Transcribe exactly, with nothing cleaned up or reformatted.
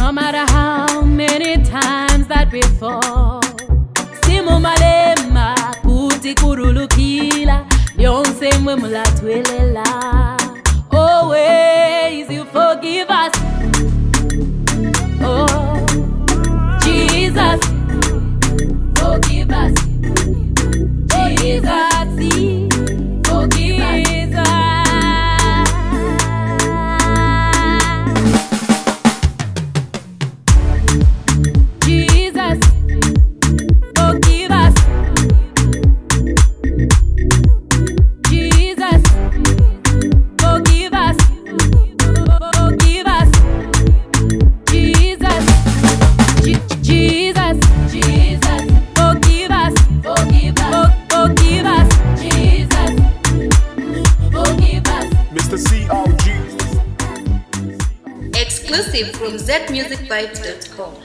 No matter how many times that we fall, simu malema kuti kurulukila yonse mwe mulatwelela. Always you forgive us. Oh, Jesus, forgive us. Jesus, forgive us. Jesus, forgive us. Jesus, forgive us. Forgive us. Jesus, Jesus, Jesus, forgive us. Forgive us. Forgive us. Jesus, forgive us. Mister C R G. Exclusive from Z Music Vibes dot com.